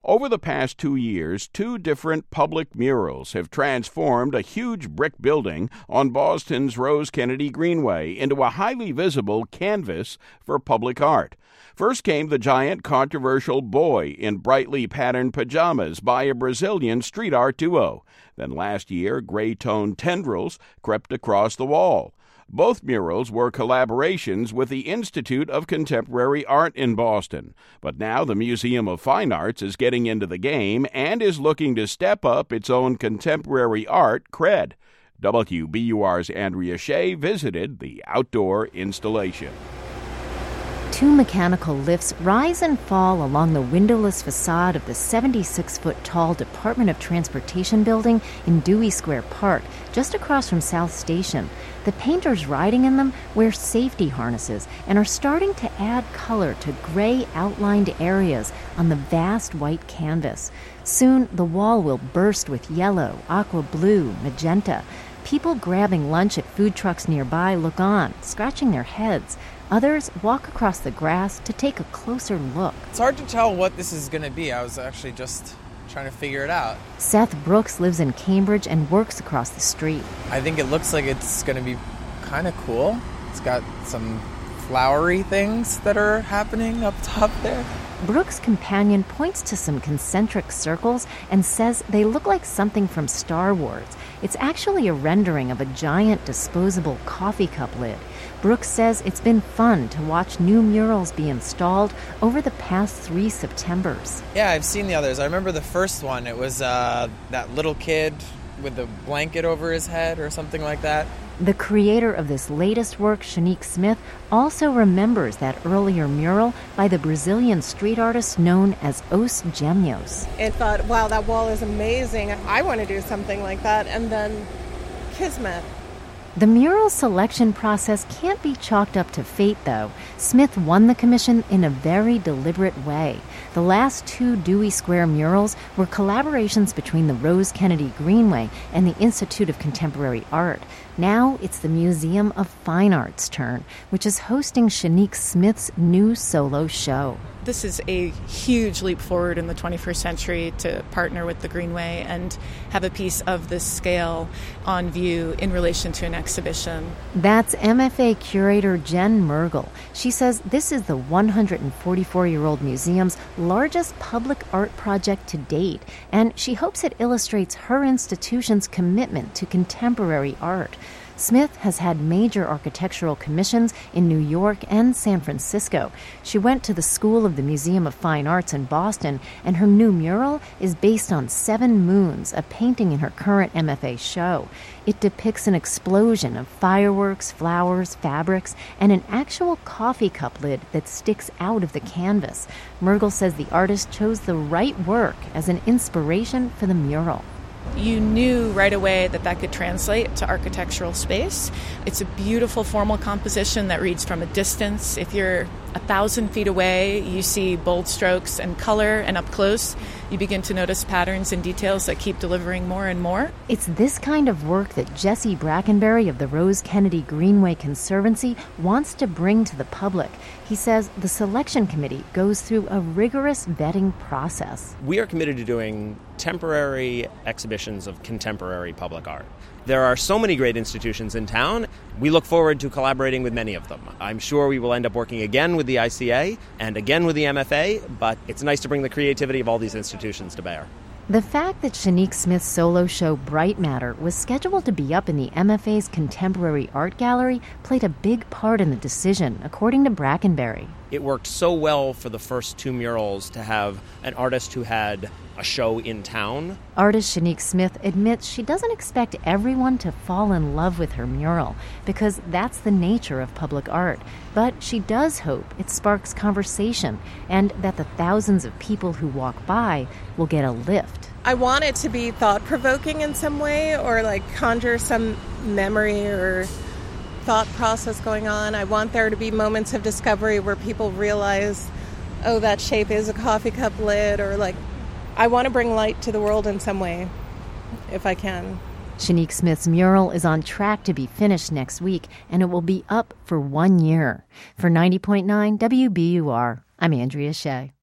Over the past 2 years, two different public murals have transformed a huge brick building on Boston's Rose Kennedy Greenway into a highly visible canvas for public art. First came the giant controversial boy in brightly patterned pajamas by a Brazilian street art duo. Then last year, gray-toned tendrils crept across the wall. Both murals were collaborations with the Institute of Contemporary Art in Boston. But now the Museum of Fine Arts is getting into the game and is looking to step up its own contemporary art cred. WBUR's Andrea Shea visited the outdoor installation. Two mechanical lifts rise and fall along the windowless facade of the 76-foot-tall Department of Transportation building in Dewey Square Park, just across from South Station. The painters riding in them wear safety harnesses and are starting to add color to gray outlined areas on the vast white canvas. Soon, the wall will burst with yellow, aqua blue, magenta. People grabbing lunch at food trucks nearby look on, scratching their heads. Others walk across the grass to take a closer look. It's hard to tell what this is going to be. I was actually just trying to figure it out. Seth Brooks lives in Cambridge and works across the street. I think it looks like it's going to be kind of cool. It's got some flowery things that are happening up top there. Brooks' companion points to some concentric circles and says they look like something from Star Wars. It's actually a rendering of a giant disposable coffee cup lid. Brooks says it's been fun to watch new murals be installed over the past 3 Septembers. Yeah, I've seen the others. I remember the first one. It was that little kid with the blanket over his head or something like that. The creator of this latest work, Shanique Smith, also remembers that earlier mural by the Brazilian street artist known as Os Gêmeos. And thought, wow, that wall is amazing. I want to do something like that. And then Kismet. The mural selection process can't be chalked up to fate, though. Smith won the commission in a very deliberate way. The last 2 Dewey Square murals were collaborations between the Rose Kennedy Greenway and the Institute of Contemporary Art. Now it's the Museum of Fine Arts' turn, which is hosting Shanique Smith's new solo show. This is a huge leap forward in the 21st century to partner with the Greenway and have a piece of this scale on view in relation to an exhibition. That's MFA curator Jen Mergel. She says this is the 144-year-old museum's largest public art project to date, and she hopes it illustrates her institution's commitment to contemporary art. Smith has had major architectural commissions in New York and San Francisco. She went to the School of the Museum of Fine Arts in Boston, and her new mural is based on 7 Moons, a painting in her current MFA show. It depicts an explosion of fireworks, flowers, fabrics, and an actual coffee cup lid that sticks out of the canvas. Mergel says the artist chose the right work as an inspiration for the mural. You knew right away that could translate to architectural space. It's a beautiful formal composition that reads from a distance. If you're 1,000 feet away, you see bold strokes and color, and up close, you begin to notice patterns and details that keep delivering more and more. It's this kind of work that Jesse Brackenberry of the Rose Kennedy Greenway Conservancy wants to bring to the public. He says the selection committee goes through a rigorous vetting process. We are committed to doing temporary exhibitions of contemporary public art. There are so many great institutions in town. We look forward to collaborating with many of them. I'm sure we will end up working again with the ICA and again with the MFA, but it's nice to bring the creativity of all these institutions to bear. The fact that Shanique Smith's solo show Bright Matter was scheduled to be up in the MFA's Contemporary Art Gallery played a big part in the decision, according to Brackenberry. It worked so well for the first 2 murals to have an artist who had a show in town. Artist Shanique Smith admits she doesn't expect everyone to fall in love with her mural, because that's the nature of public art. But she does hope it sparks conversation and that the thousands of people who walk by will get a lift. I want it to be thought-provoking in some way, or like conjure some memory or thought process going on. I want there to be moments of discovery where people realize, oh, that shape is a coffee cup lid, or like, I want to bring light to the world in some way, if I can. Shanique Smith's mural is on track to be finished next week, and it will be up for 1 year. For 90.9 WBUR, I'm Andrea Shea.